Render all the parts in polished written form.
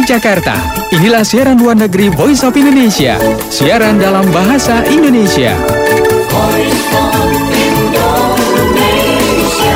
Dari Jakarta, inilah siaran luar negeri Voice of Indonesia. Siaran dalam bahasa Indonesia. Voice of Indonesia.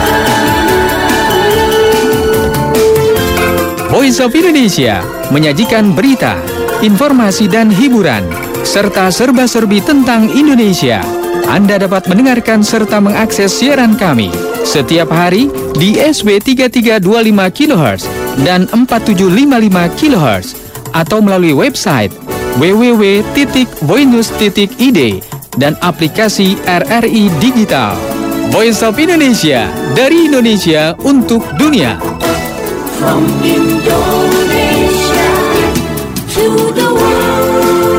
Voice of Indonesia menyajikan berita, informasi dan hiburan, serta serba-serbi tentang Indonesia. Anda dapat mendengarkan serta mengakses siaran kami setiap hari di SW 3325 kHz dan 4755 kHz atau melalui website www.voinews.id dan aplikasi RRI Digital. Voice of Indonesia, dari Indonesia untuk dunia. From Indonesia to the world.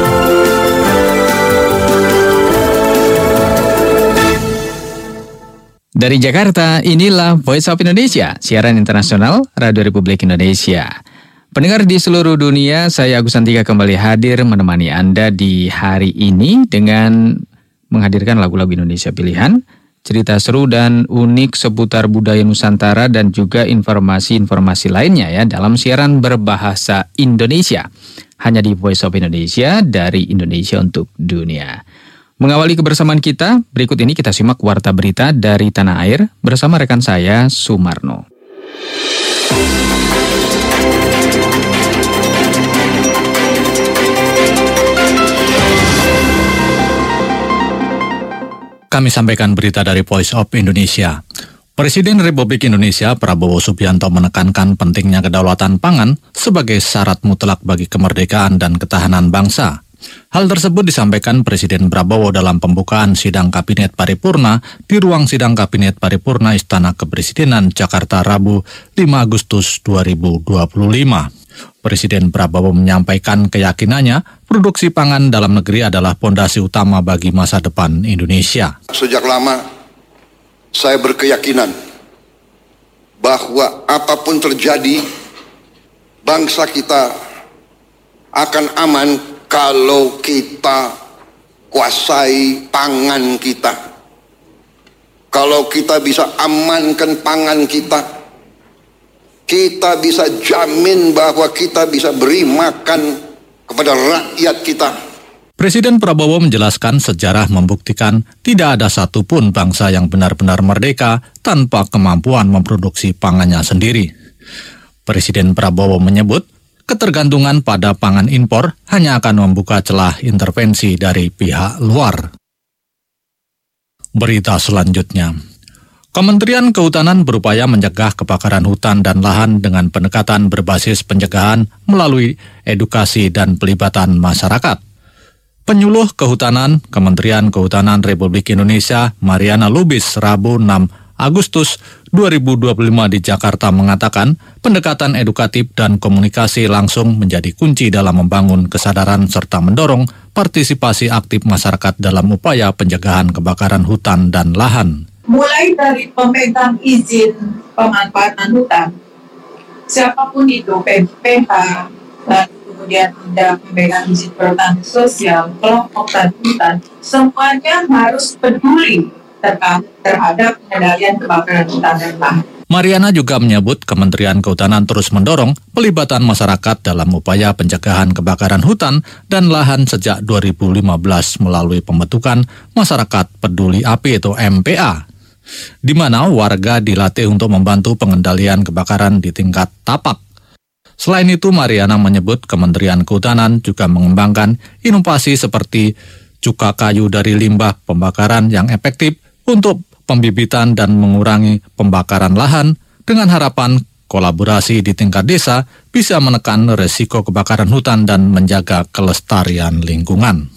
Dari Jakarta, inilah Voice of Indonesia, siaran internasional Radio Republik Indonesia. Pendengar di seluruh dunia, saya Agus Santika kembali hadir menemani Anda di hari ini dengan menghadirkan lagu-lagu Indonesia pilihan, cerita seru dan unik seputar budaya Nusantara dan juga informasi-informasi lainnya ya dalam siaran berbahasa Indonesia. Hanya di Voice of Indonesia, dari Indonesia untuk dunia. Mengawali kebersamaan kita, berikut ini kita simak warta berita dari tanah air bersama rekan saya, Sumarno. Kami sampaikan berita dari Voice of Indonesia. Presiden Republik Indonesia Prabowo Subianto menekankan pentingnya kedaulatan pangan sebagai syarat mutlak bagi kemerdekaan dan ketahanan bangsa. Hal tersebut disampaikan Presiden Prabowo dalam pembukaan sidang Kabinet Paripurna di ruang sidang Kabinet Paripurna Istana Kepresidenan Jakarta Rabu 5 Agustus 2025. Presiden Prabowo menyampaikan keyakinannya produksi pangan dalam negeri adalah pondasi utama bagi masa depan Indonesia. Sejak lama saya berkeyakinan bahwa apapun terjadi, bangsa kita akan aman kalau kita kuasai pangan kita. Kalau kita bisa amankan pangan kita bisa jamin bahwa kita bisa beri makan kepada rakyat kita. Presiden Prabowo menjelaskan sejarah membuktikan tidak ada satupun bangsa yang benar-benar merdeka tanpa kemampuan memproduksi pangannya sendiri. Presiden Prabowo menyebut ketergantungan pada pangan impor hanya akan membuka celah intervensi dari pihak luar. Berita selanjutnya. Kementerian Kehutanan berupaya mencegah kebakaran hutan dan lahan dengan pendekatan berbasis pencegahan melalui edukasi dan pelibatan masyarakat. Penyuluh Kehutanan Kementerian Kehutanan Republik Indonesia Mariana Lubis Rabu 6 Agustus 2025 di Jakarta mengatakan pendekatan edukatif dan komunikasi langsung menjadi kunci dalam membangun kesadaran serta mendorong partisipasi aktif masyarakat dalam upaya pencegahan kebakaran hutan dan lahan. Mulai dari pemegang izin pemanfaatan hutan, siapapun itu, PPH, dan kemudian ada pemegang izin perhutanan sosial, kelompok tani hutan, semuanya harus peduli terhadap pengendalian kebakaran hutan dan lahan. Mariana juga menyebut Kementerian Kehutanan terus mendorong pelibatan masyarakat dalam upaya pencegahan kebakaran hutan dan lahan sejak 2015 melalui pembentukan Masyarakat Peduli Api atau MPA, di mana warga dilatih untuk membantu pengendalian kebakaran di tingkat tapak. Selain itu, Mariana menyebut Kementerian Kehutanan juga mengembangkan inovasi seperti cuka kayu dari limbah pembakaran yang efektif untuk pembibitan dan mengurangi pembakaran lahan dengan harapan kolaborasi di tingkat desa bisa menekan resiko kebakaran hutan dan menjaga kelestarian lingkungan.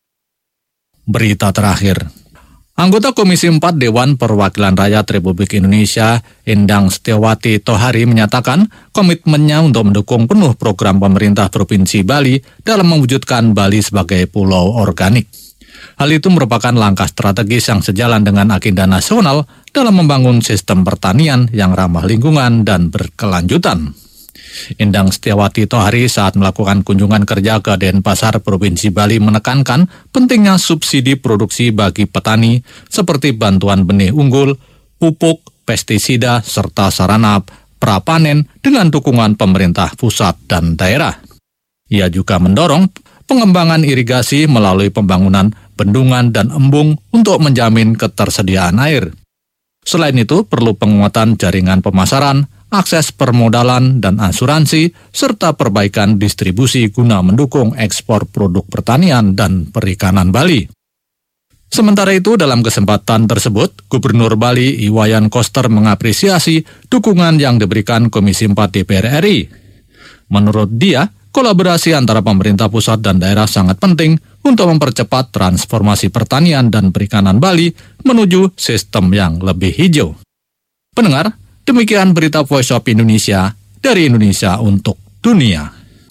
Berita terakhir. Anggota Komisi 4 Dewan Perwakilan Rakyat Republik Indonesia, Endang Setiawati Tohari menyatakan komitmennya untuk mendukung penuh program pemerintah Provinsi Bali dalam mewujudkan Bali sebagai pulau organik. Hal itu merupakan langkah strategis yang sejalan dengan agenda nasional dalam membangun sistem pertanian yang ramah lingkungan dan berkelanjutan. Endang Setiawati Tohari saat melakukan kunjungan kerja ke Denpasar, Provinsi Bali menekankan pentingnya subsidi produksi bagi petani seperti bantuan benih unggul, pupuk, pestisida, serta sarana prapanen dengan dukungan pemerintah pusat dan daerah. Ia juga mendorong pengembangan irigasi melalui pembangunan bendungan dan embung untuk menjamin ketersediaan air. Selain itu, perlu penguatan jaringan pemasaran, akses permodalan dan asuransi, serta perbaikan distribusi guna mendukung ekspor produk pertanian dan perikanan Bali. Sementara itu, dalam kesempatan tersebut, Gubernur Bali Iwayan Koster mengapresiasi dukungan yang diberikan Komisi 4 DPR RI. Menurut dia, kolaborasi antara pemerintah pusat dan daerah sangat penting untuk mempercepat transformasi pertanian dan perikanan Bali menuju sistem yang lebih hijau. Pendengar, demikian berita Voice of Indonesia dari Indonesia untuk dunia.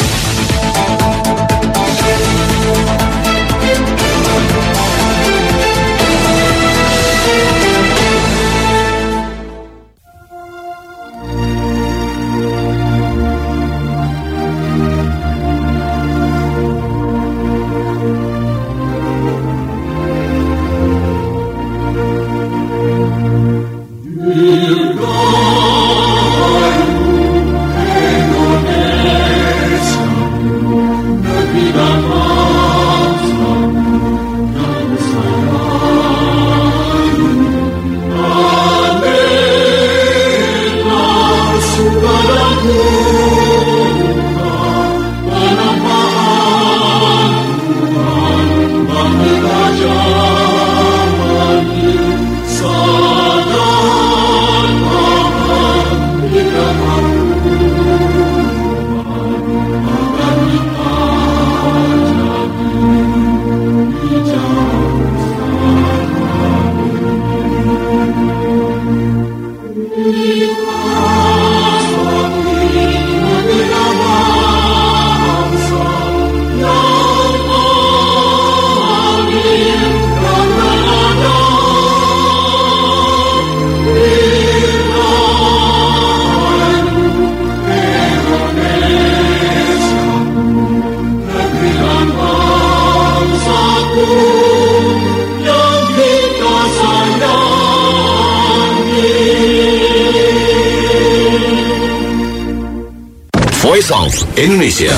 Voice of Indonesia.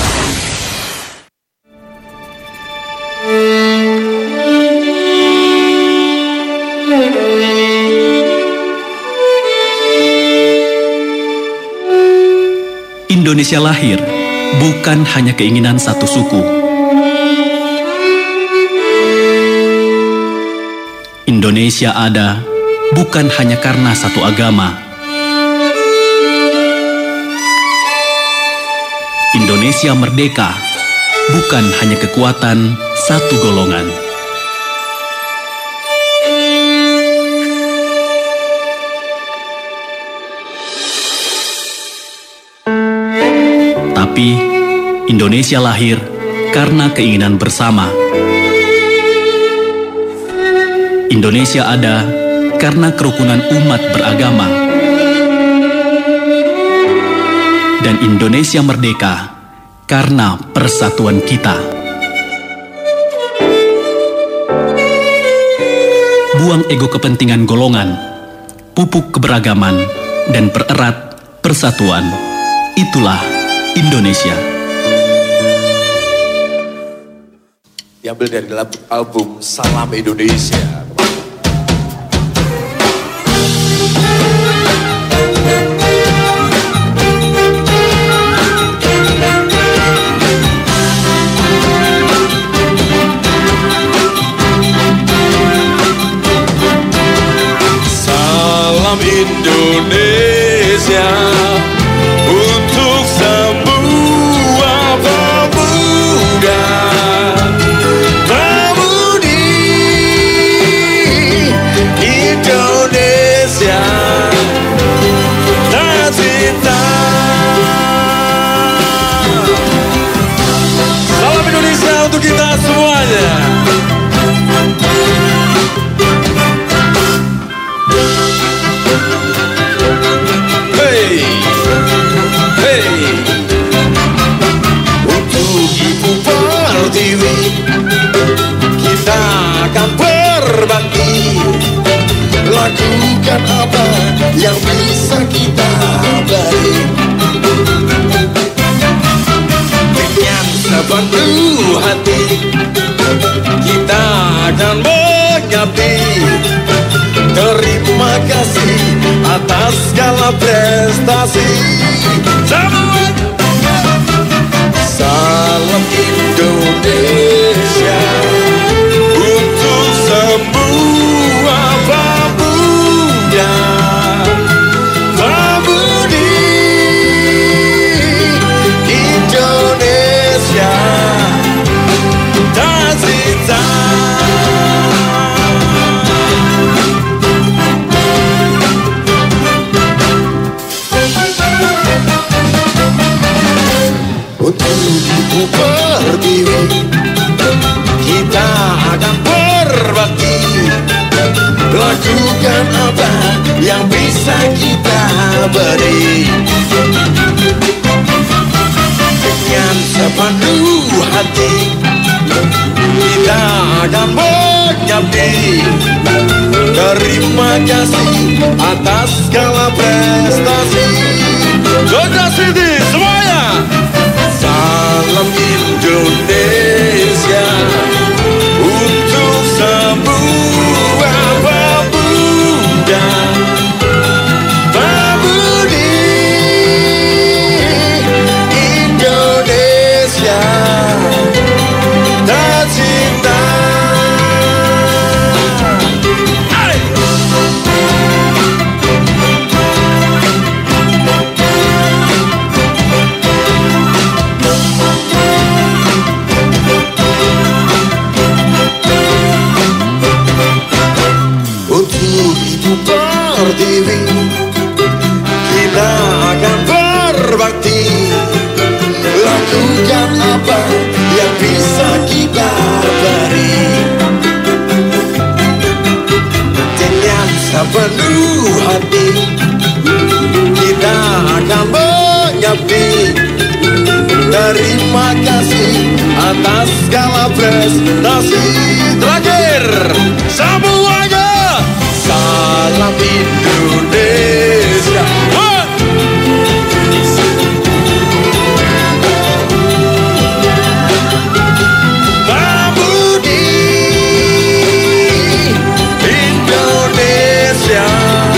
Indonesia lahir bukan hanya keinginan satu suku. Indonesia ada bukan hanya karena satu agama. Indonesia merdeka bukan hanya kekuatan satu golongan. Tapi Indonesia lahir karena keinginan bersama. Indonesia ada karena kerukunan umat beragama. Dan Indonesia merdeka karena persatuan kita. Buang ego kepentingan golongan, pupuk keberagaman, dan pererat persatuan. Itulah Indonesia. Diambil dari dalam album Salam Indonesia. Indonesia untuk semua pemuda pemudi Indonesia tercinta. Salam Indonesia untuk kita semuanya. Kita akan berbagi lagu Lakukan apa yang bisa kita beri. Dengan sepenuh hati kita akan mengabdi. Terima kasih atas segala prestasi. Salam Indonesia untuk semua pemuda pemudi Indonesia tercinta. Untuk ibu pertiwi kita akan berbakti. Lakukan apa yang bisa kita beri. Dengan sepenuh hati kita akan mengabdi. Terima kasih atas segala prestasi. Jogja City semuanya. Salam Indonesia untuk semua pemuda pemudi Indonesia tercinta. Pertiwi kita akan berbakti. Lakukan apa yang bisa kita beri. Dengan sepenuh hati kita akan mengabdi. Terima kasih atas segala prestasi. Terakhir semuanya. Salam Indonesia. Pemudi Indonesia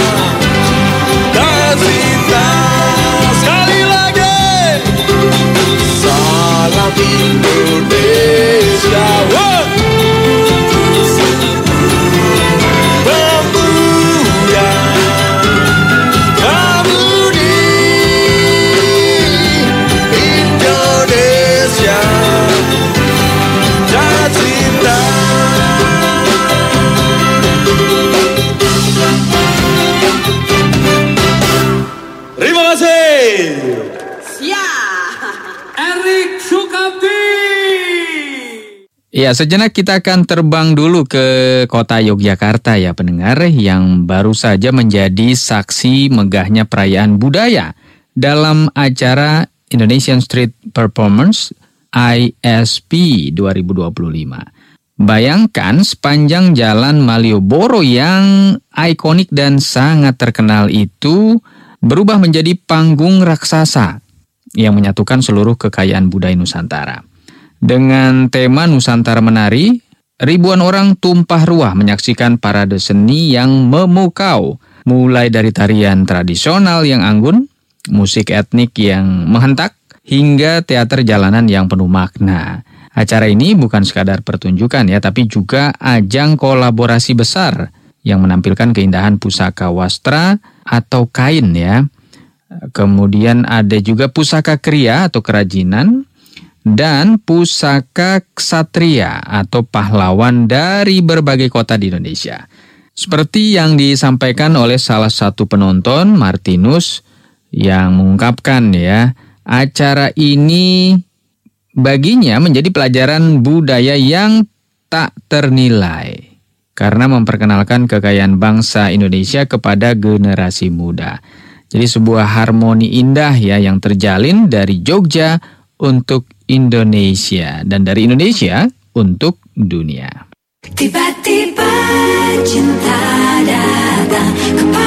tercinta. Sekali lagi. Salam Indonesia. Ya, sejenak kita akan terbang dulu ke kota Yogyakarta ya pendengar, yang baru saja menjadi saksi megahnya perayaan budaya dalam acara Indonesian Street Performance ISP 2025. Bayangkan sepanjang jalan Malioboro yang ikonik dan sangat terkenal itu berubah menjadi panggung raksasa yang menyatukan seluruh kekayaan budaya Nusantara. Dengan tema Nusantara Menari, ribuan orang tumpah ruah menyaksikan parade seni yang memukau, mulai dari tarian tradisional yang anggun, musik etnik yang menghentak, hingga teater jalanan yang penuh makna. Acara ini bukan sekadar pertunjukan ya, tapi juga ajang kolaborasi besar yang menampilkan keindahan pusaka wastra atau kain ya. Kemudian ada juga pusaka kriya atau kerajinan, dan pusaka ksatria atau pahlawan dari berbagai kota di Indonesia. Seperti yang disampaikan oleh salah satu penonton, Martinus, yang mengungkapkan ya, acara ini baginya menjadi pelajaran budaya yang tak ternilai karena memperkenalkan kekayaan bangsa Indonesia kepada generasi muda. Jadi sebuah harmoni indah ya yang terjalin dari Jogja untuk Indonesia dan dari Indonesia untuk dunia. Tiba-tiba cinta datang kepada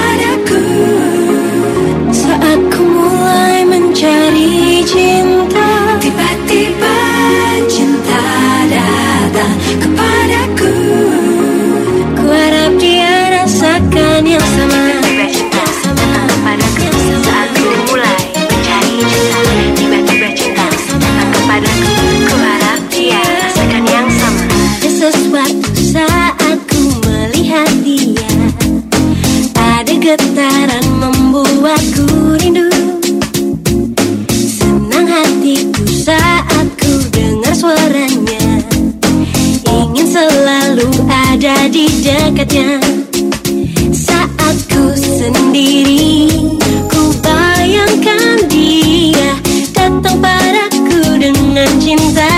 wajahnya. Saat ku sendiri, ku bayangkan dia datang padaku dengan cinta.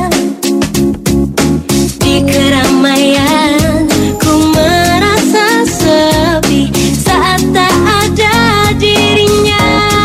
Di keramaian ku merasa sepi saat tak ada dirinya.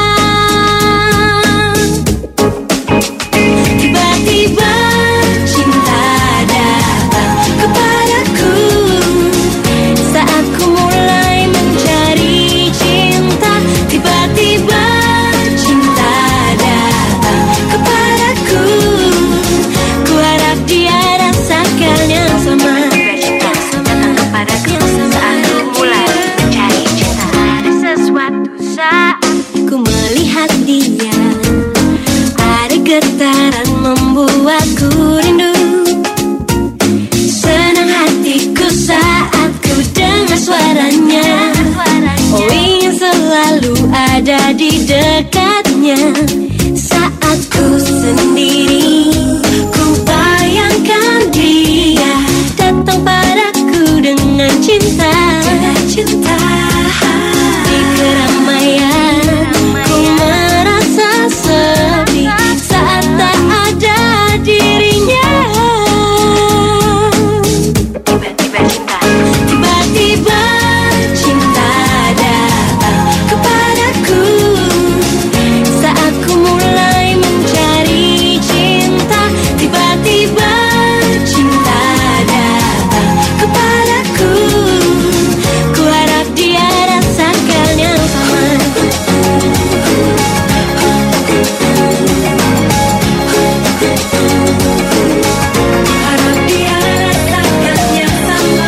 Tiba-tiba cinta datang kepadaku saat ku mulai mencari cinta. Tiba-tiba cinta datang kepadaku, ku harap dia rasakan yang sama. Cinta datang kepadaku saat ku mulai mencari cinta. Ada sesuatu saat ku melihat dia, ada getaran membuatku rindu. Senang hatiku saat ku dengar suaranya. Oh, ingin selalu ada di dekatnya. Saat ku sendiri, ku bayangkan dia datang padaku dengan cinta. Cinta. Di keramaian ku merasa sepi saat tak ada dirinya. Tiba-tiba cinta datang kepadaku saat ku mulai mencari cinta. Tiba-tiba cinta datang kepadaku, ku harap dia rasakan yang sama. Harap dia rasakan yang sama.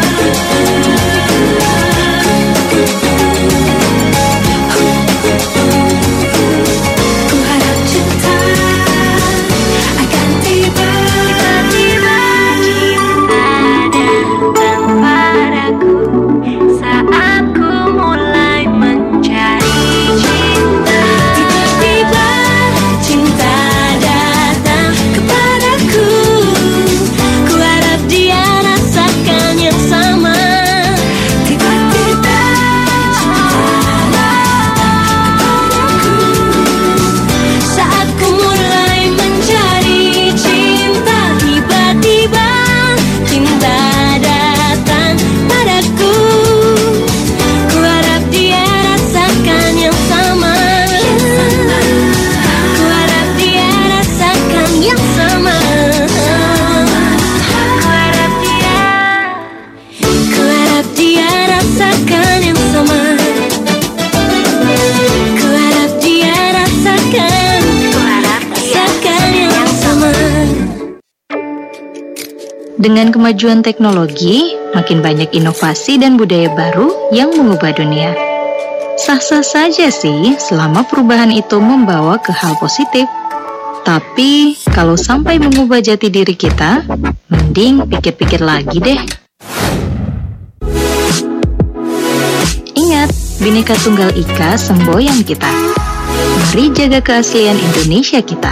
Ku harap cinta akan tiba. Tiba-tiba cinta datang padaku saat ku mulai mencari cinta. Tiba-tiba cinta datang kepadaku, ku harap dia rasakan yang sama. Tiba-tiba cinta datang kepadaku saat ku mulai mencari cinta. Tiba-tiba cinta datang padaku, ku harap dia rasakan yang sama. Ku harap dia rasakan yang sama. Ku harap dia rasakan yang sama. Ku harap dia rasakan yang sama. Dengan kemajuan teknologi, makin banyak inovasi dan budaya baru yang mengubah dunia. Sah-sah saja sih selama perubahan itu membawa ke hal positif. Tapi kalau sampai mengubah jati diri kita, mending pikir-pikir lagi deh. Ingat, Bhinneka Tunggal Ika semboyan kita. Mari jaga keaslian Indonesia kita.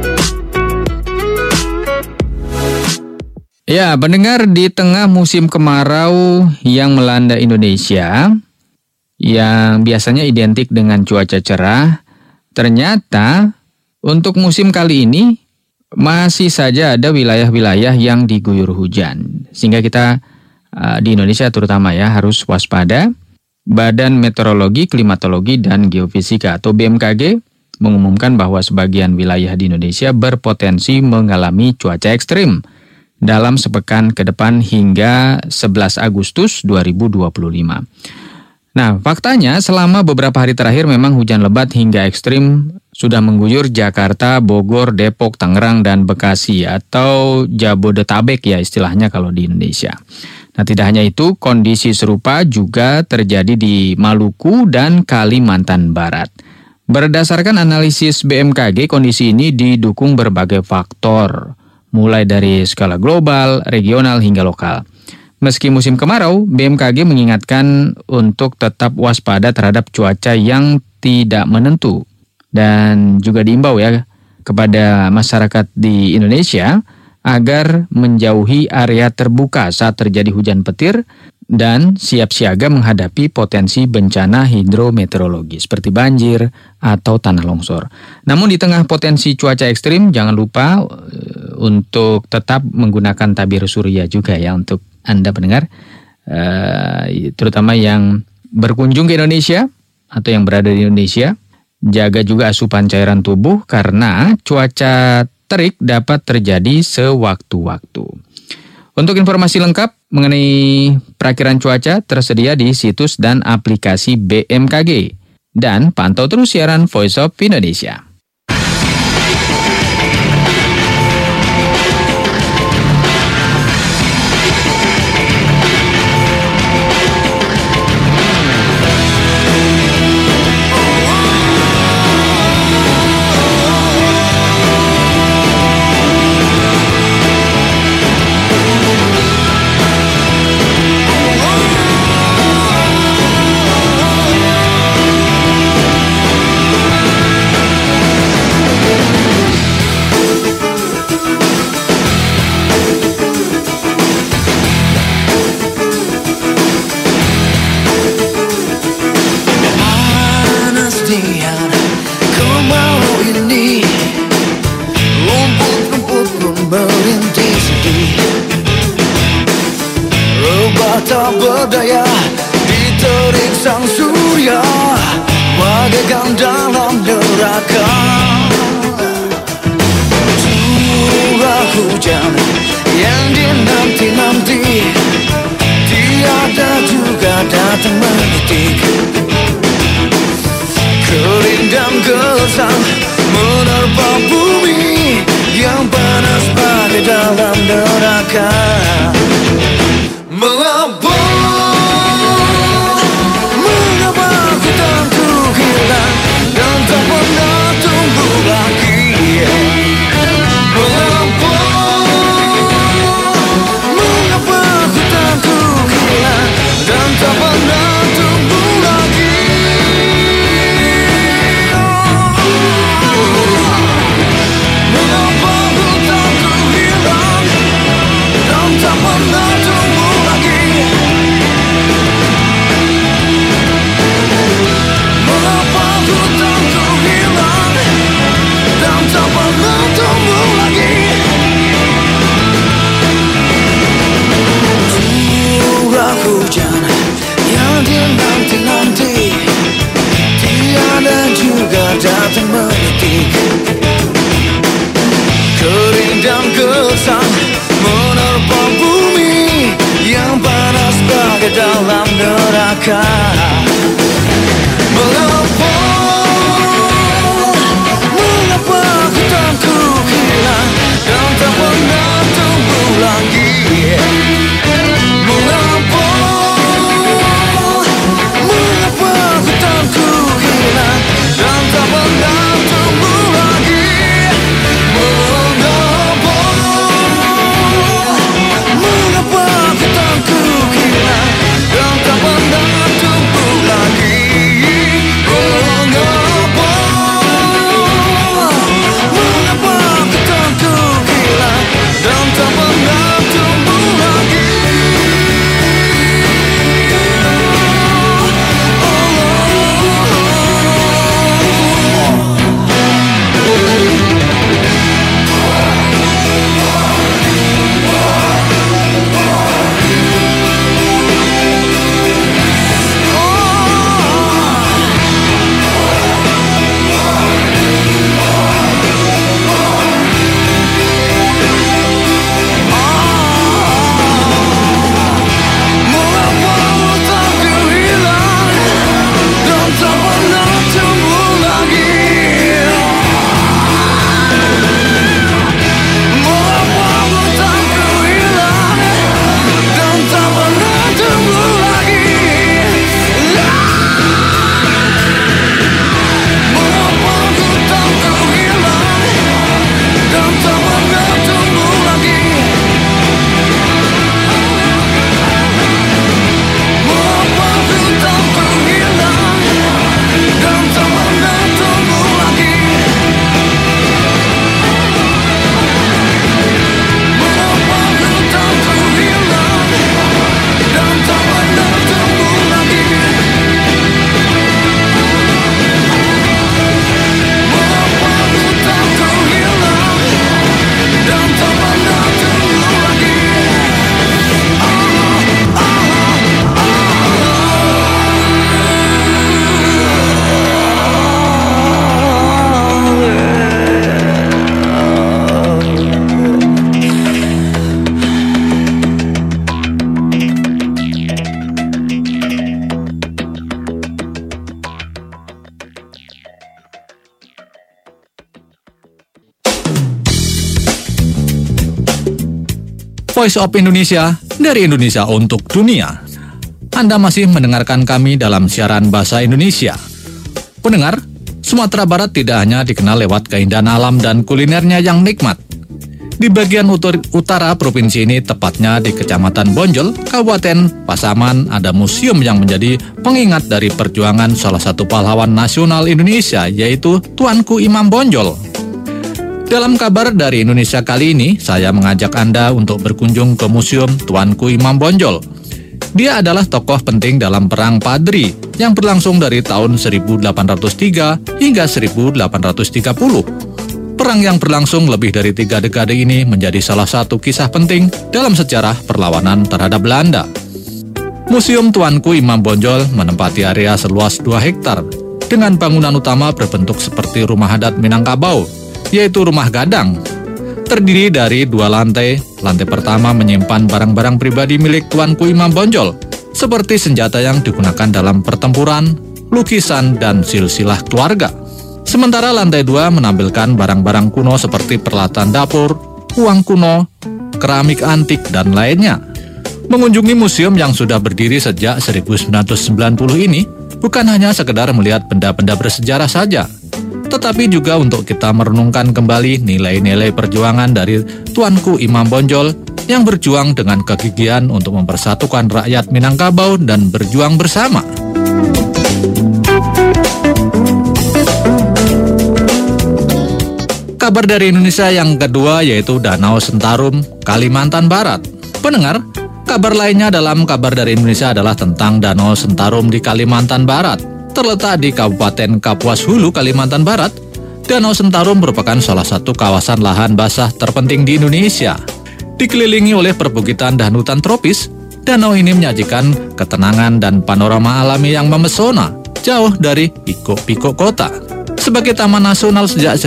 Ya, pendengar, di tengah musim kemarau yang melanda Indonesia, yang biasanya identik dengan cuaca cerah, ternyata untuk musim kali ini masih saja ada wilayah-wilayah yang diguyur hujan. Sehingga kita di Indonesia terutama ya harus waspada. Badan Meteorologi, Klimatologi, dan Geofisika atau BMKG mengumumkan bahwa sebagian wilayah di Indonesia berpotensi mengalami cuaca ekstrim dalam sepekan ke depan hingga 11 Agustus 2025. Nah, faktanya selama beberapa hari terakhir memang hujan lebat hingga ekstrim sudah mengguyur Jakarta, Bogor, Depok, Tangerang, dan Bekasi atau Jabodetabek ya istilahnya kalau di Indonesia. Nah, tidak hanya itu, kondisi serupa juga terjadi di Maluku dan Kalimantan Barat. Berdasarkan analisis BMKG, kondisi ini didukung berbagai faktor, mulai dari skala global, regional, hingga lokal. Meski musim kemarau, BMKG mengingatkan untuk tetap waspada terhadap cuaca yang tidak menentu. Dan juga diimbau ya kepada masyarakat di Indonesia agar menjauhi area terbuka saat terjadi hujan petir dan siap siaga menghadapi potensi bencana hidrometeorologi seperti banjir atau tanah longsor. Namun di tengah potensi cuaca ekstrim, jangan lupa untuk tetap menggunakan tabir surya juga ya untuk Anda pendengar, terutama yang berkunjung ke Indonesia atau yang berada di Indonesia. Jaga juga asupan cairan tubuh karena cuaca terik dapat terjadi sewaktu-waktu. Untuk informasi lengkap mengenai perakiran cuaca tersedia di situs dan aplikasi BMKG. Dan pantau terus siaran Voice of Indonesia. Tak berdaya diterik sang surya, bagaikan dalam neraka. Curah hujan yang dinanti-nanti tiada juga datang menitik. Kering dan gersang menerpa bumi yang panas bagai dalam neraka. Mengapa hutanku hilang dan tak pernah tumbuh lagi? Mengapa hutanku hilang dan tak pernah tumbuh lagi? Mengapa hutanku hilang dan tak pernah tumbuh lagi? Mengapa hutanku hilang dan tak pernah tumbuh lagi? Curah hujan yang dinanti-nanti tiada juga datang menitik. Kering dan gersang menerpa bumi yang panas bagai dalam neraka. Mengapa hutanku hilang dan tak pernah tumbuh lagi? Mengapa hutanku hilang dan tak pernah tumbuh lagi? Mengapa hutanku hilang dan tak pernah tumbuh lagi? Voice of Indonesia, dari Indonesia untuk dunia. Anda masih mendengarkan kami dalam siaran bahasa Indonesia. Pendengar, Sumatera Barat tidak hanya dikenal lewat keindahan alam dan kulinernya yang nikmat. Di bagian utara provinsi ini, tepatnya di Kecamatan Bonjol, Kabupaten Pasaman, ada museum yang menjadi pengingat dari perjuangan salah satu pahlawan nasional Indonesia, yaitu Tuanku Imam Bonjol. Dalam kabar dari Indonesia kali ini, saya mengajak Anda untuk berkunjung ke Museum Tuanku Imam Bonjol. Dia adalah tokoh penting dalam Perang Padri yang berlangsung dari tahun 1803 hingga 1830. Perang yang berlangsung lebih dari 3 dekade ini menjadi salah satu kisah penting dalam sejarah perlawanan terhadap Belanda. Museum Tuanku Imam Bonjol menempati area seluas 2 hektar dengan bangunan utama berbentuk seperti rumah adat Minangkabau, yaitu rumah gadang. Terdiri dari 2 lantai. Lantai pertama menyimpan barang-barang pribadi milik Tuanku Imam Bonjol, seperti senjata yang digunakan dalam pertempuran, lukisan, dan silsilah keluarga. Sementara lantai 2 menampilkan barang-barang kuno seperti peralatan dapur, uang kuno, keramik antik, dan lainnya. Mengunjungi museum yang sudah berdiri sejak 1990 ini bukan hanya sekedar melihat benda-benda bersejarah saja, tetapi juga untuk kita merenungkan kembali nilai-nilai perjuangan dari Tuanku Imam Bonjol yang berjuang dengan kegigihan untuk mempersatukan rakyat Minangkabau dan berjuang bersama. Kabar dari Indonesia yang kedua yaitu Danau Sentarum, Kalimantan Barat. Pendengar, kabar lainnya dalam kabar dari Indonesia adalah tentang Danau Sentarum di Kalimantan Barat. Terletak di Kabupaten Kapuas Hulu, Kalimantan Barat, Danau Sentarum merupakan salah satu kawasan lahan basah terpenting di Indonesia. Dikelilingi oleh perbukitan dan hutan tropis, danau ini menyajikan ketenangan dan panorama alami yang memesona, jauh dari pikuk-pikuk kota. Sebagai taman nasional sejak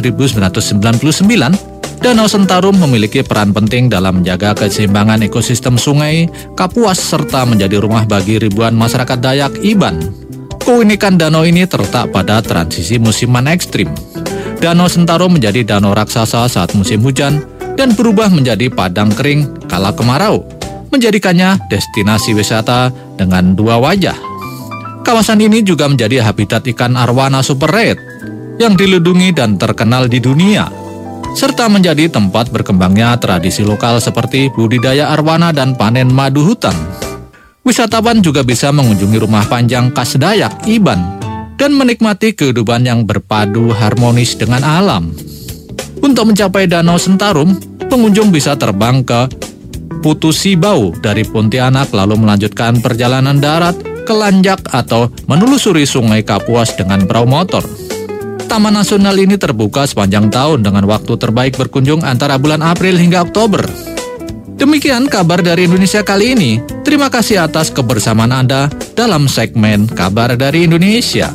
1999, Danau Sentarum memiliki peran penting dalam menjaga keseimbangan ekosistem sungai Kapuas serta menjadi rumah bagi ribuan masyarakat Dayak Iban. Keunikan danau ini terletak pada transisi musiman ekstrim. Danau Sentarum menjadi danau raksasa saat musim hujan dan berubah menjadi padang kering kala kemarau, menjadikannya destinasi wisata dengan 2 wajah. Kawasan ini juga menjadi habitat ikan arwana super red yang dilindungi dan terkenal di dunia, serta menjadi tempat berkembangnya tradisi lokal seperti budidaya arwana dan panen madu hutan. Wisatawan juga bisa mengunjungi rumah panjang khas Dayak Iban dan menikmati kehidupan yang berpadu harmonis dengan alam. Untuk mencapai Danau Sentarum, pengunjung bisa terbang ke Putu Sibau dari Pontianak lalu melanjutkan perjalanan darat ke Lanjak atau menelusuri Sungai Kapuas dengan perahu motor. Taman nasional ini terbuka sepanjang tahun dengan waktu terbaik berkunjung antara bulan April hingga Oktober. Demikian kabar dari Indonesia kali ini. Terima kasih atas kebersamaan Anda dalam segmen Kabar dari Indonesia.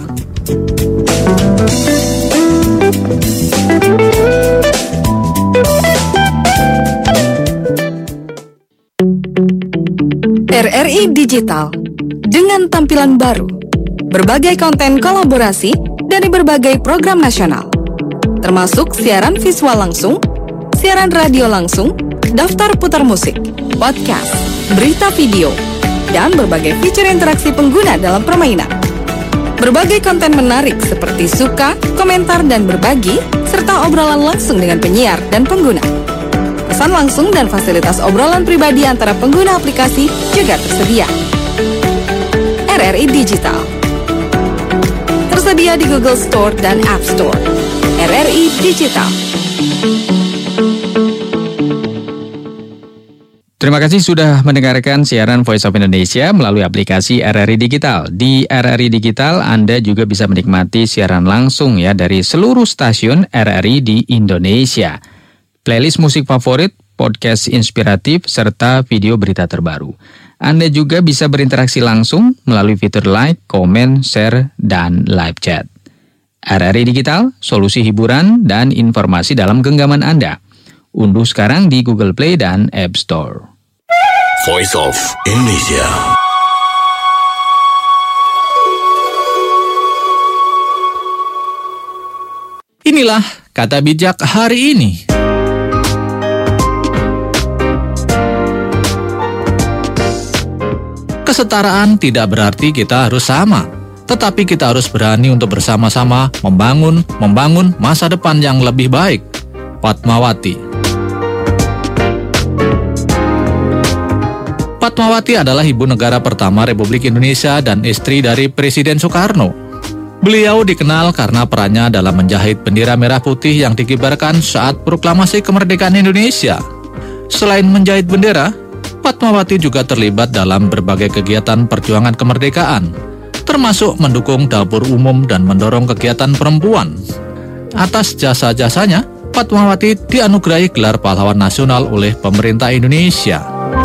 RRI Digital dengan tampilan baru, berbagai konten kolaborasi dari berbagai program nasional, termasuk siaran visual langsung, siaran radio langsung, daftar putar musik, podcast, berita video, dan berbagai fitur interaksi pengguna dalam permainan. Berbagai konten menarik seperti suka, komentar, dan berbagi, serta obrolan langsung dengan penyiar dan pengguna. Pesan langsung dan fasilitas obrolan pribadi antara pengguna aplikasi juga tersedia. RRI Digital tersedia di Google Store dan App Store. RRI Digital. Terima kasih sudah mendengarkan siaran Voice of Indonesia melalui aplikasi RRI Digital. Di RRI Digital, Anda juga bisa menikmati siaran langsung ya dari seluruh stasiun RRI di Indonesia. Playlist musik favorit, podcast inspiratif, serta video berita terbaru. Anda juga bisa berinteraksi langsung melalui fitur like, komen, share, dan live chat. RRI Digital, solusi hiburan dan informasi dalam genggaman Anda. Unduh sekarang di Google Play dan App Store. Voice of Indonesia. Inilah kata bijak hari ini. Kesetaraan tidak berarti kita harus sama, tetapi kita harus berani untuk bersama-sama membangun masa depan yang lebih baik. Fatmawati. Fatmawati adalah ibu negara pertama Republik Indonesia dan istri dari Presiden Soekarno. Beliau dikenal karena perannya dalam menjahit bendera merah putih yang dikibarkan saat proklamasi kemerdekaan Indonesia. Selain menjahit bendera, Fatmawati juga terlibat dalam berbagai kegiatan perjuangan kemerdekaan, termasuk mendukung dapur umum dan mendorong kegiatan perempuan. Atas jasa-jasanya, Fatmawati dianugerahi gelar pahlawan nasional oleh pemerintah Indonesia.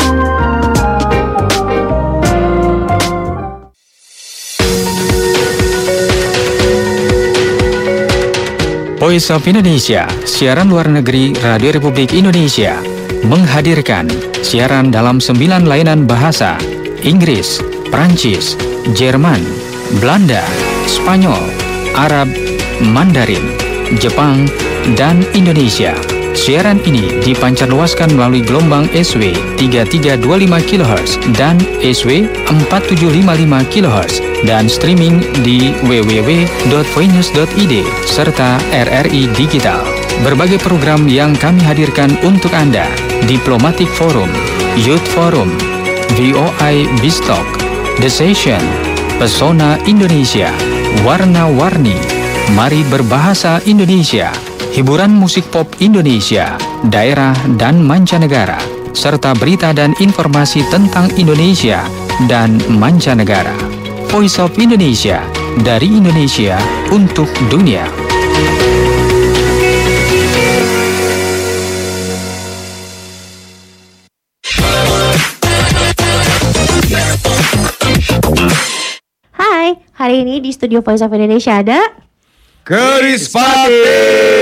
Voice of Indonesia, siaran luar negeri Radio Republik Indonesia, menghadirkan siaran dalam 9 layanan bahasa: Inggris, Prancis, Jerman, Belanda, Spanyol, Arab, Mandarin, Jepang, dan Indonesia. Siaran ini dipancarluaskan melalui gelombang SW 3325 kHz dan SW 4755 kHz dan streaming di www.voinews.id serta RRI Digital. Berbagai program yang kami hadirkan untuk Anda: Diplomatic Forum, Youth Forum, VOI Bistalk, The Session, Pesona Indonesia, Warna-Warni, Mari Berbahasa Indonesia, hiburan musik pop Indonesia, daerah dan mancanegara, serta berita dan informasi tentang Indonesia dan mancanegara. Voice of Indonesia, dari Indonesia untuk dunia. Hai, hari ini di studio Voice of Indonesia ada Krispati.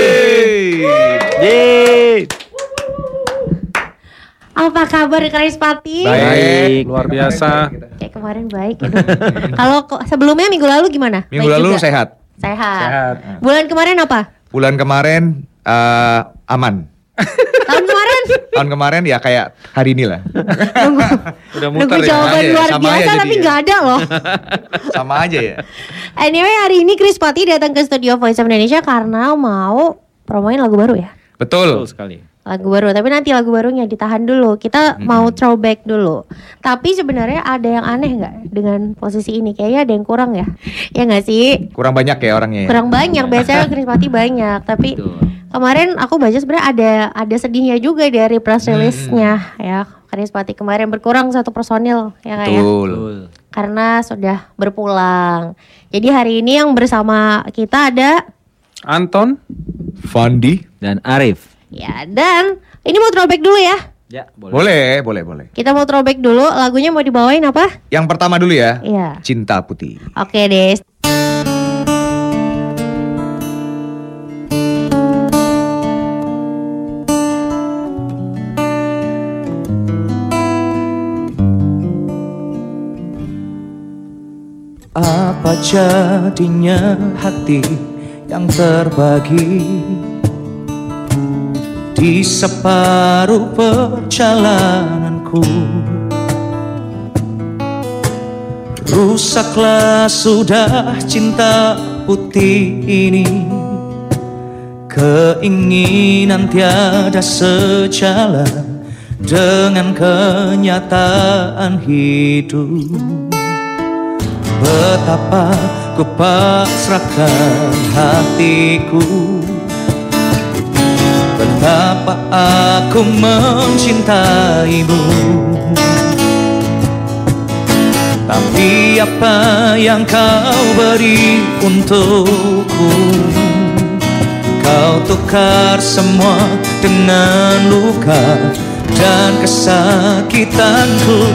Apa kabar Krispati? Baik, luar biasa. Kayak kemarin baik ya. Kalau sebelumnya minggu lalu gimana? Minggu baik lalu juga? sehat. Sehat. Bulan kemarin apa? Bulan kemarin aman. Tahun kemarin ya kayak hari ini lah. Udah muter Nunggu jawaban ya. luar Sama biasa tapi nggak ada loh. Sama aja ya. Anyway, hari ini Krispati datang ke studio Voice of Indonesia karena mau promoin lagu baru ya. Betul sekali. Lagu baru, tapi nanti lagu barunya ditahan dulu. Kita mau throwback dulu. Tapi sebenarnya ada yang aneh nggak dengan posisi ini? Kayaknya ada yang kurang ya. Ya nggak sih? Kurang banyak ya orangnya. Kurang banyak. Biasanya Krispati banyak. Tapi kemarin aku baca sebenarnya ada sedihnya juga dari press release-nya ya. Krispati kemarin berkurang 1 personil ya Kak ya. Betul. Karena sudah berpulang. Jadi hari ini yang bersama kita ada Anton, Fandi, dan Arif. ya, dan ini mau throwback dulu ya. Ya, boleh. Kita mau throwback dulu, lagunya mau dibawain apa? Yang pertama dulu ya. Iya. Cinta Putih. Oke deh. Apa jadinya hati yang terbagi di separuh perjalananku? Rusaklah sudah cinta putih ini, keinginan tiada sejalan dengan kenyataan hidup. Betapa ku pasrahkan hatiku, betapa aku mencintaimu. Tapi apa yang kau beri untukku? Kau tukar semua dengan luka dan kesakitanku.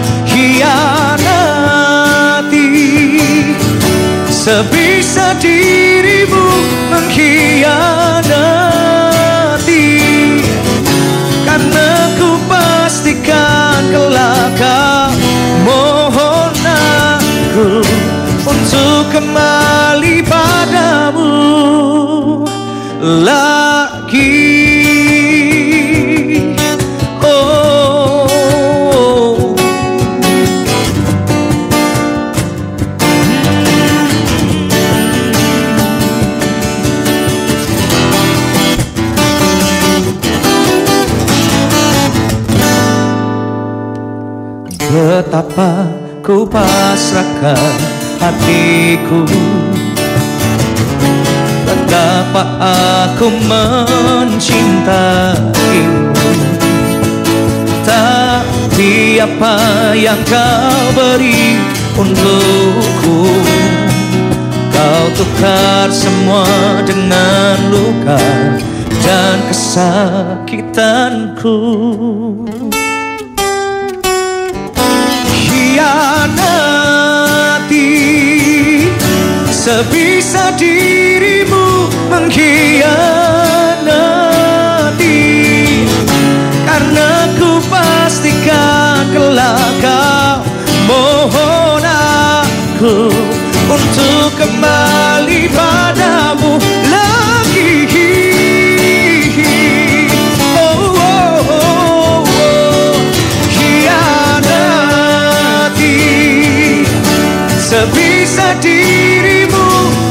Sebisa dirimu mengkhianati, karena ku pastikan kelak kau mohon aku untuk kembali padamu lagi. betapa ku pasrahkan hatiku, betapa aku mencintaimu. Tapi apa yang kau beri untukku, kau tukar semua dengan luka dan kesakitanku. Hianati sebisa dirimu mengkhianati, karena ku pastikan kelak kau mohon aku untuk kembali padamu lagi. Oh, oh, oh, oh. Hianati sebisa dirimu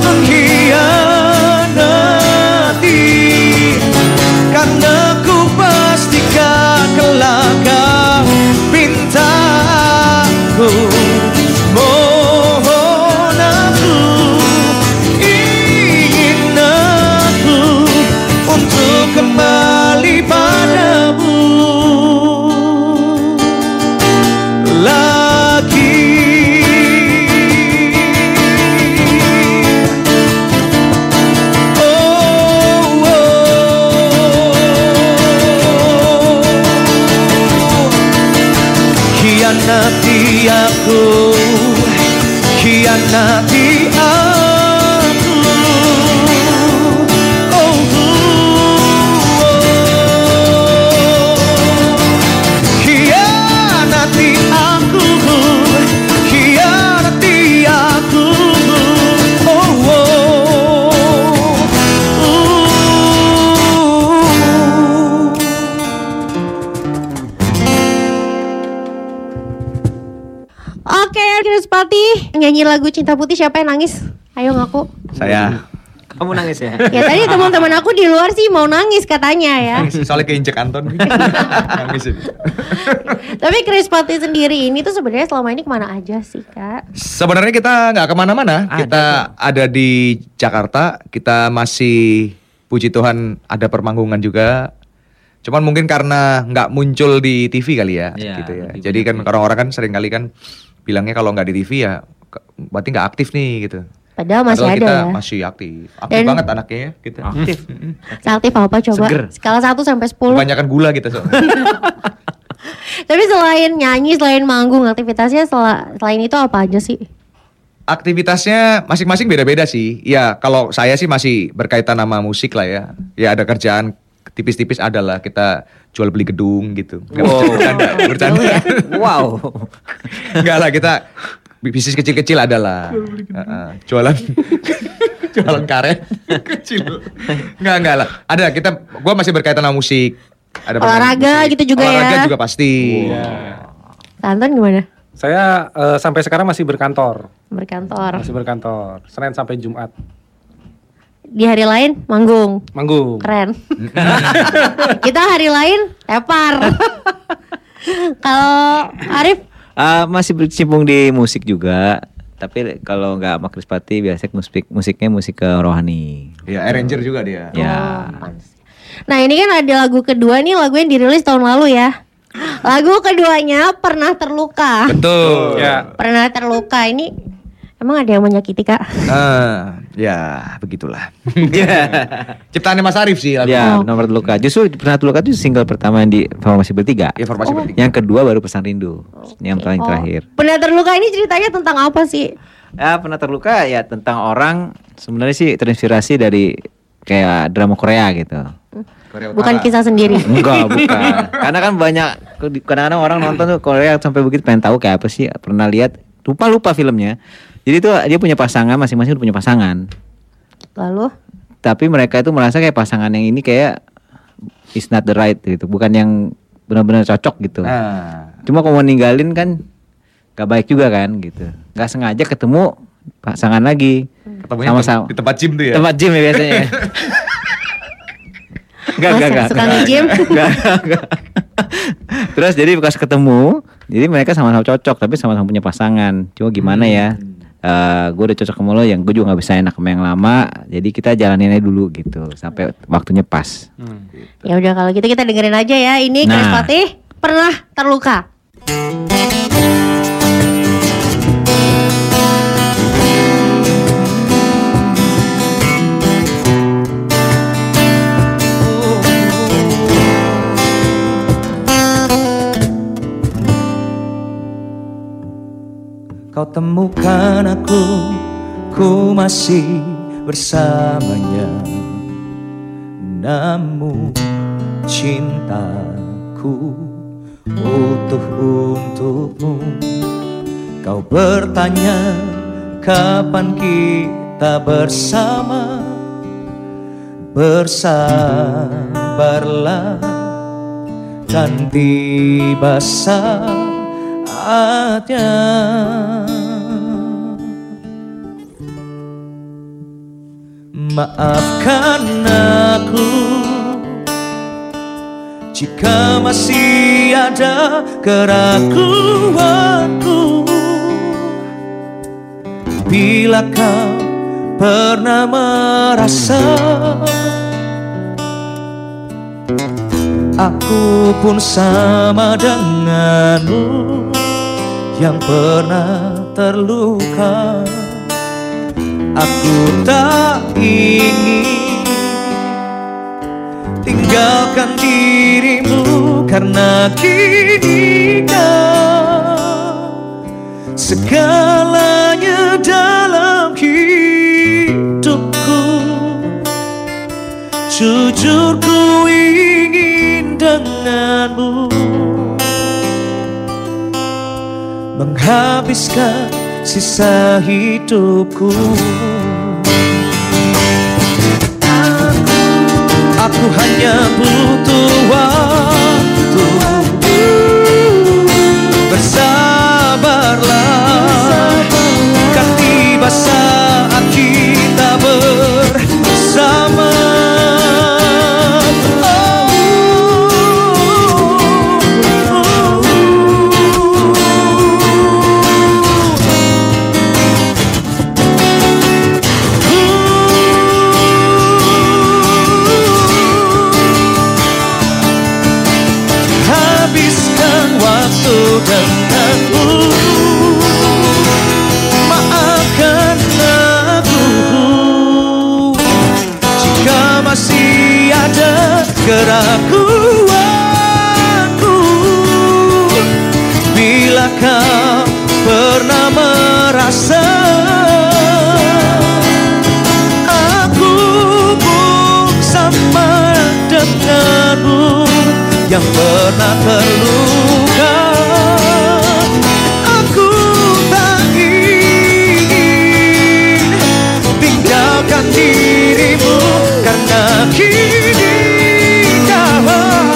mengkhianati, karena ku pastikan kelak kau minta aku. Mohon aku, ingin aku untuk kembali padamu lagi. Oh, oh. Hianati aku, hianati aku. Oh, hianati aku, hianati aku. Oh, Oke, Krispati, nyanyi lagu Cinta Putih siapa yang nangis? Ayo ngaku. Saya. Kamu nangis ya? Ya tadi teman-teman aku di luar sih mau nangis katanya ya. Soalnya keinjek Anton. Nangis ini. Tapi Krispati sendiri ini tuh sebenarnya selama ini kemana aja sih, Kak? Sebenarnya kita nggak kemana-mana. Kita ada di Jakarta. Kita masih, puji Tuhan, ada permanggungan juga. Cuman mungkin karena nggak muncul di TV kali ya, gitu ya. Jadi kan orang-orang kan sering kali kan bilangnya kalau nggak di TV ya berarti nggak aktif nih gitu. Padahal masih ada kita ya. masih aktif. Aktif banget anaknya ya kita. Aktif. Seaktif apa coba? Seger. Skala 1 sampai 10. Kebanyakan gula kita soalnya. Tapi selain nyanyi, selain manggung, aktivitasnya selain itu apa aja sih? Aktivitasnya masing-masing beda-beda sih. Ya kalau saya sih masih berkaitan sama musik lah ya. Ya ada kerjaan tipis-tipis ada lah, kita jual beli gedung gitu. Wow. Bercanda. Wow. Enggak lah, kita bisnis kecil-kecil ada lah. Jualan karet kecil. Enggak lah. Ada, gua masih berkaitan sama musik. Ada olahraga musik. gitu juga ya. Olahraga juga pasti. Anton gimana? Saya sampai sekarang masih berkantor. Berkantor. Masih berkantor. Senin sampai Jumat. Di hari lain manggung. Manggung. Keren. Kita hari lain tepar. Kalau Arif? Masih berkecimpung di musik juga. Tapi kalau nggak sama Krispati biasanya musiknya musik ke rohani. Ya, arranger juga dia. Ya. Nah ini kan ada lagu kedua nih, lagu yang dirilis tahun lalu ya. Lagu keduanya Pernah Terluka. Betul. Ya. Pernah Terluka ini emang ada yang menyakiti, Kak? Ya begitulah. Ciptaannya Mas Arif sih lagu. Ya, Pernah Terluka. Justru Pernah Terluka itu single pertama yang di Formasi Bertiga. Ya, Formasi Bertiga. Yang kedua baru Pesan Rindu. Yang paling terakhir. Pernah Terluka ini ceritanya tentang apa sih? Ya, Pernah Terluka ya tentang orang sebenarnya sih terinspirasi dari kayak drama Korea gitu. Bukan kisah sendiri. Enggak, bukan. Karena kan banyak kadang-kadang orang nonton tuh Korea sampai begitu pengen tahu kayak apa sih, pernah lihat, lupa filmnya. Jadi tuh dia punya pasangan, masing-masing punya pasangan. Lalu? Tapi mereka itu merasa kayak pasangan yang ini kayak is not the right gitu, bukan yang benar-benar cocok gitu. Cuma kalau mau ninggalin kan gak baik juga kan gitu. Gak sengaja ketemu pasangan lagi. Sama-sama di tempat gym tuh ya. Tempat gym ya biasanya. Enggak. Suka nge-gym? Terus jadi pas ketemu, jadi mereka sama-sama cocok tapi sama-sama punya pasangan. Cuma gimana ya? Gue udah cocok sama lo, yang gue juga nggak bisa enak sama yang lama. Jadi kita jalanin aja dulu gitu sampai waktunya pas. Ya udah kalau gitu kita dengerin aja ya. Ini Chris Patih, Pernah Terluka. Kau temukan ku masih bersamanya. Namun cintaku utuh untukmu. Kau bertanya kapan kita bersama. Bersabarlah, kan tiba saatnya. Maafkan aku jika masih ada keraguanku. Bila kau pernah merasa aku pun sama denganmu yang pernah terluka. Aku tak ingin tinggalkan dirimu, karena kini kau segalanya dalam hidupku. Jujur ku ingin denganmu menghabiskan sisa hidupku. Aku hanya butuh waktu. Bersabarlah, kan tiba saat kita bersama. Denganmu, maafkan aku jika masih ada keraguanku. Bila kau pernah merasa aku pun sama denganmu yang pernah terluka. Dirimu, karena kini kau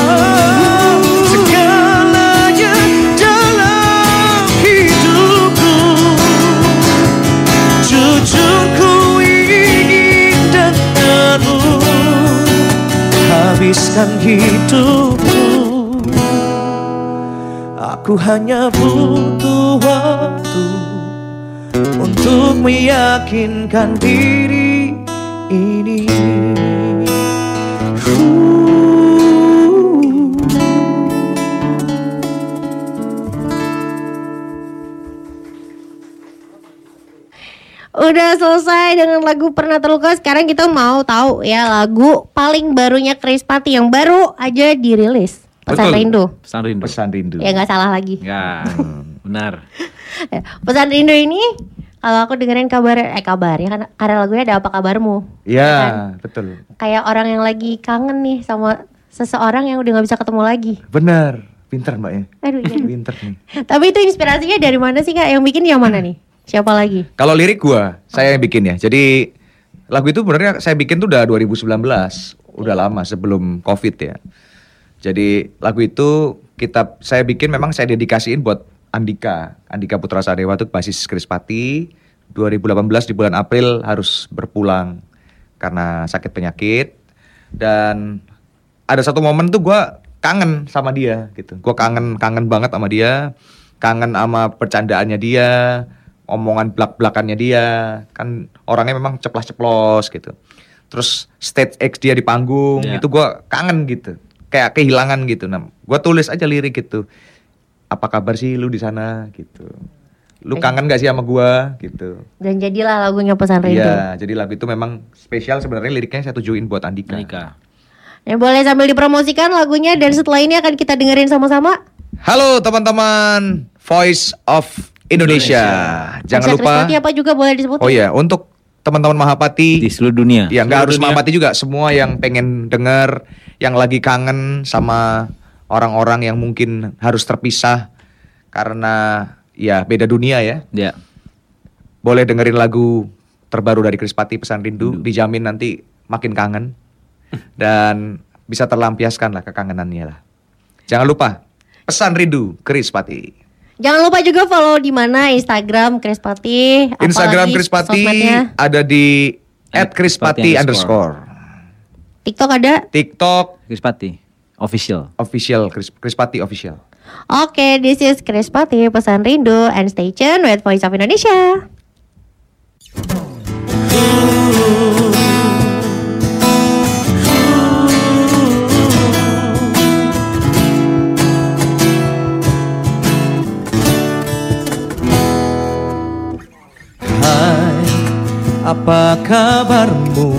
segalanya dalam hidupku. Jujur ku ingin denganmu habiskan hidupku. Aku hanya butuh waktu untuk meyakinkan diri ini. Udah selesai dengan lagu Pernah Terluka. Sekarang kita mau tahu ya lagu paling barunya Chris Patih yang baru aja dirilis. Pesan Rindu. Pesan Rindu. Ya nggak salah lagi. Ya, benar. Pesan Rindu ini kalau aku dengerin kabarnya kan karena lagunya Ada Apa Kabarmu. Iya, kan? Betul. Kayak orang yang lagi kangen nih sama seseorang yang udah gak bisa ketemu lagi. Benar, pinter mbak ya. Aduh iya. Pinter nih. Tapi itu inspirasinya dari mana sih Kak? Yang bikin yang mana nih? Siapa lagi? Kalau lirik saya yang bikin ya. Jadi lagu itu sebenarnya saya bikin tuh udah 2019. Udah lama sebelum COVID ya. Jadi lagu itu saya bikin memang saya dedikasiin buat Andika Putra Sadewa itu basis Chris Patih. 2018 di bulan April harus berpulang karena sakit penyakit. Dan ada satu momen tuh gue kangen sama dia gitu. Gue kangen banget sama dia, kangen sama bercandaannya dia, omongan belak-belakannya dia. Kan orangnya memang ceplas-ceplos gitu. Terus stage X dia di panggung, itu gue kangen gitu, kayak kehilangan gitu. Nah, gue tulis aja lirik gitu. Apa kabar sih lu di sana gitu? Lu kangen gak sih sama gue gitu? Dan jadilah lagunya Pesan Rindu. Iya, jadi lagu itu memang spesial sebenarnya, liriknya saya tujuin buat Andika. Ya, boleh sambil dipromosikan lagunya dan setelah ini akan kita dengerin sama-sama. Halo teman-teman Voice of Indonesia. Jangan lupa. Krispati apa juga boleh disebutin? Oh iya, untuk teman-teman Mahapati di seluruh dunia. Ya, nggak harus Mahapati juga, semua yang pengen denger, yang lagi kangen sama orang-orang yang mungkin harus terpisah karena ya beda dunia ya. Ya. Boleh dengerin lagu terbaru dari Krispati, Pesan Rindu. Dijamin nanti makin kangen dan bisa terlampiaskan lah kekangenannya lah. Jangan lupa Pesan Rindu Krispati. Jangan lupa juga follow di mana Instagram Krispati. Instagram Krispati ada di @krispati_. TikTok ada? TikTok Krispati Official. Krispati Official. Oke, this is Krispati Pesan Rindu and stay tuned with Voice of Indonesia. Hai, apa kabarmu?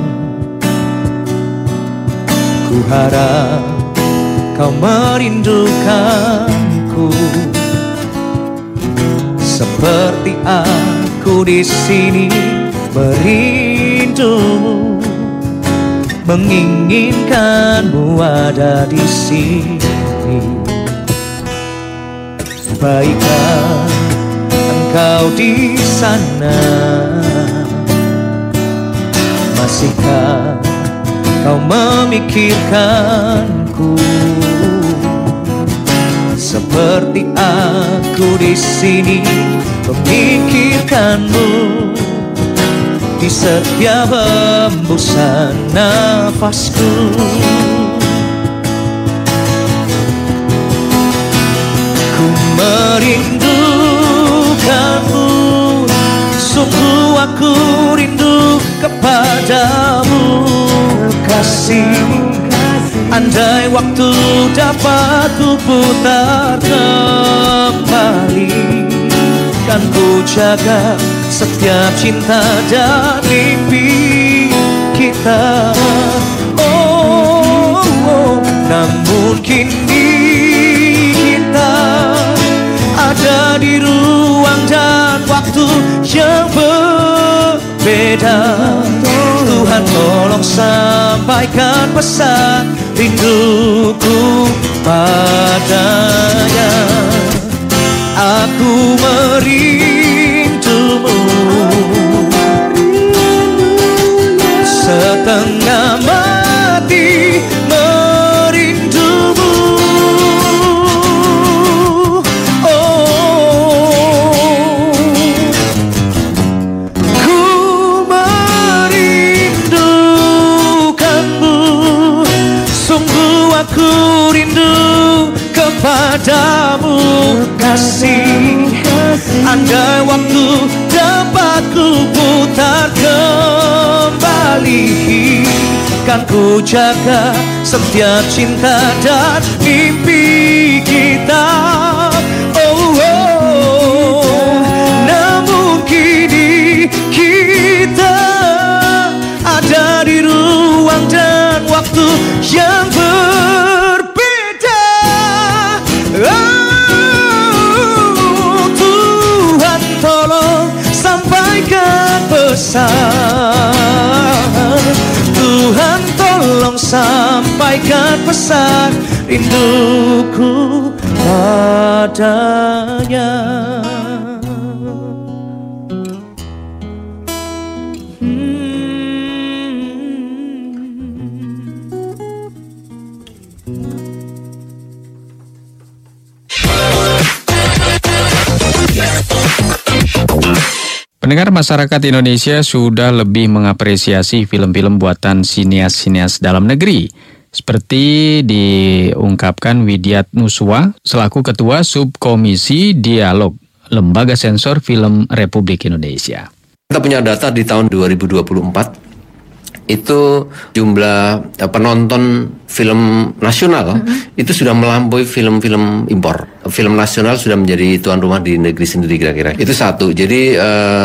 Ku harap kau merindukanku seperti aku di sini merindumu, menginginkanmu ada di sini. Baikkah engkau di sana? Masihkah kau memikirkanku seperti aku di sini memikirkanmu di setiap hembusan nafasku. Ku merindukanmu, sungguh aku rindu kepadamu kasih. Andai waktu dapat ku putar kembali, kan ku jaga setiap cinta dan mimpi kita. Namun kini kita ada di ruang dan waktu yang berbeda. Tuhan tolong sampaikan pesan rinduku padanya. Aku merindumu setengah mati merindumu. Ku merindukanmu, sungguh aku rindu kepadamu kasih. Andai waktu dapat ku putar kembali, kan ku jaga setiap cinta dan mimpi kita. Namun kini kita ada di ruang dan waktu yang berbeda. Tuhan tolong sampaikan pesan. Tuhan tolong sampaikan pesan rinduku padanya. Pendengar, masyarakat Indonesia sudah lebih mengapresiasi film-film buatan sinias-sinias dalam negeri. Seperti diungkapkan Widyat Nuswa selaku Ketua Subkomisi Dialog Lembaga Sensor Film Republik Indonesia. Kita punya data di tahun 2024 itu jumlah penonton film nasional itu sudah melampaui film-film impor. Film nasional sudah menjadi tuan rumah di negeri sendiri kira-kira. Itu satu. Jadi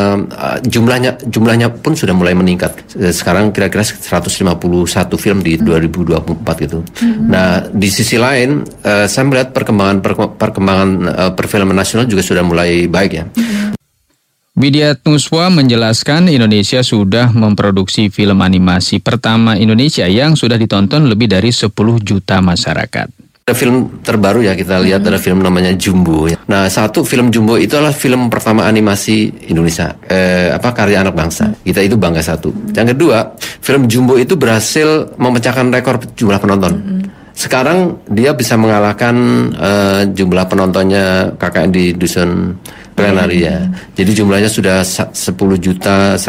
jumlahnya pun sudah mulai meningkat. Sekarang kira-kira 151 film di 2024 gitu. Nah, di sisi lain saya melihat perkembangan perfilman nasional juga sudah mulai baik ya. Widyat Nuswa menjelaskan Indonesia sudah memproduksi film animasi pertama Indonesia yang sudah ditonton lebih dari 10 juta masyarakat. Ada film terbaru ya kita lihat, ada film namanya Jumbo. Nah, satu film Jumbo itu adalah film pertama animasi Indonesia, karya anak bangsa. Kita itu bangga satu. Yang kedua, film Jumbo itu berhasil memecahkan rekor jumlah penonton. Sekarang dia bisa mengalahkan jumlah penontonnya KKN di Dusun Plenaria. Jadi jumlahnya sudah 10.171.000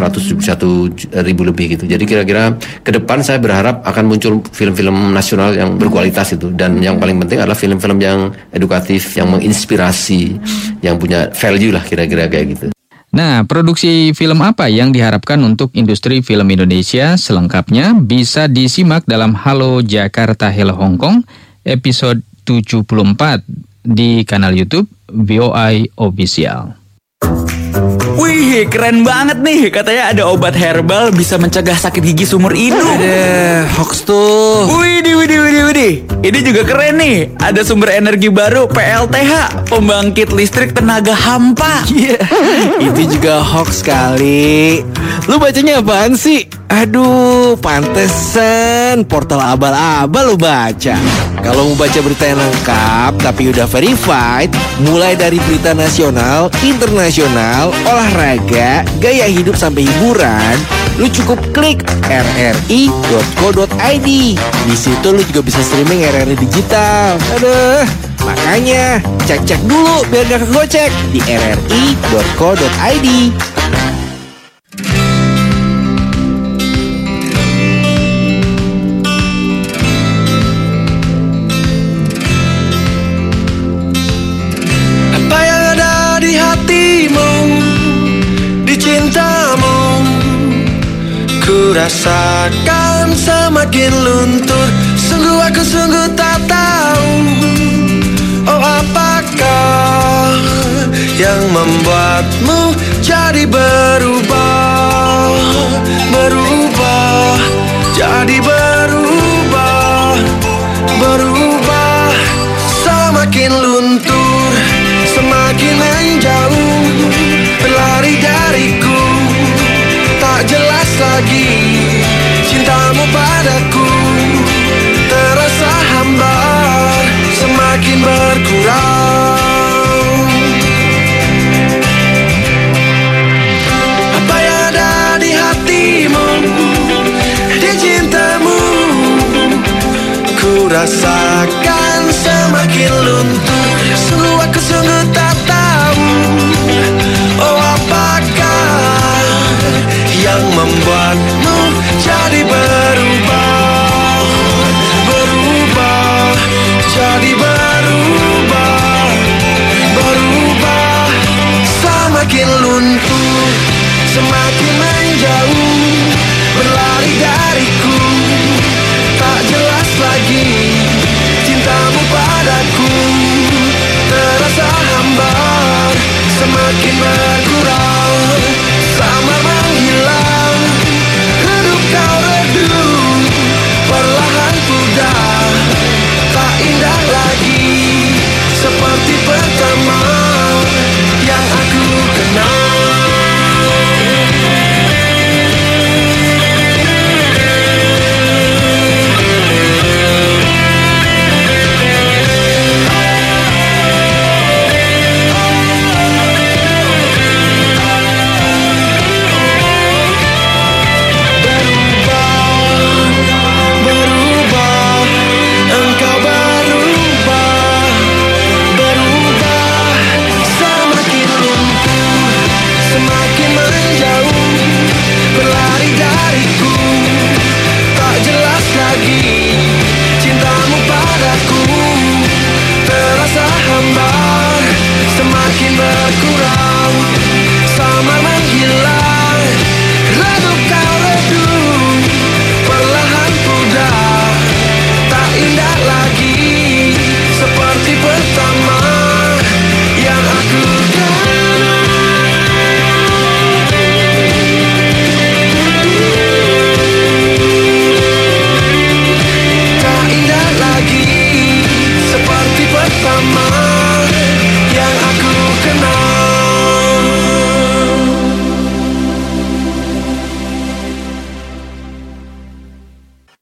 lebih gitu. Jadi kira-kira ke depan saya berharap akan muncul film-film nasional yang berkualitas itu. Dan yang paling penting adalah film-film yang edukatif, yang menginspirasi, yang punya value lah kira-kira kayak gitu. Nah, produksi film apa yang diharapkan untuk industri film Indonesia? Selengkapnya bisa disimak dalam Halo Jakarta Hello Hong Kong episode 74 di kanal YouTube VOI Official. Wih, keren banget nih. Katanya ada obat herbal bisa mencegah sakit gigi seumur hidup. Ada hoax tuh. Widih. Ini juga keren nih. Ada sumber energi baru PLTH, pembangkit listrik tenaga hampa. Itu juga hoax kali. Lu bacanya apaan sih? Aduh, pantesan portal abal-abal lu baca. Kalau mau baca berita yang lengkap tapi udah verified, mulai dari berita nasional, internasional, olahraga, gaya hidup sampai hiburan, lu cukup klik rri.co.id. Di situ lu juga bisa streaming RRI digital. Aduh, makanya cek dulu biar gak kegocek di rri.co.id. Cintamu ku rasakan semakin luntur. Aku sungguh tak tahu. Oh, apakah yang membuatmu jadi berubah, jadi berubah. Semakin luntur, semakin menjauh, berlari dariku. Tak jelas lagi cintamu padaku. Terasa hambar, semakin berkurang. Apa yang ada di hatimu, di cintamu, ku rasakan semakin luntur. Aku sungguh tak tahu. Oh, apakah yang membuatmu jadi berubah, jadi berubah. Semakin luntur, semakin menjauh, berlari dariku. Tak jelas lagi cintamu padaku. Terasa hambar, semakin berkurang, samar menghilang.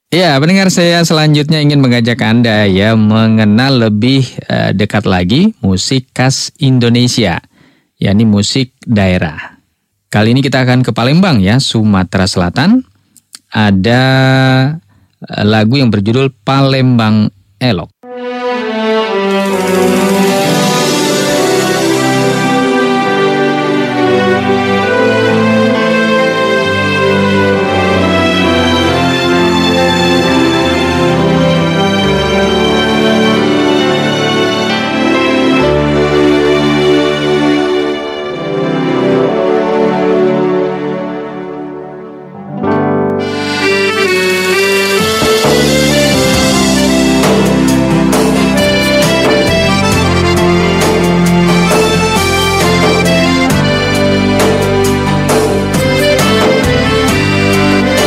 Ya, pendengar, saya selanjutnya ingin mengajak Anda ya mengenal lebih dekat lagi musik khas Indonesia, yakni musik daerah. Kali ini kita akan ke Palembang ya, Sumatera Selatan. Ada lagu yang berjudul Palembang Elok.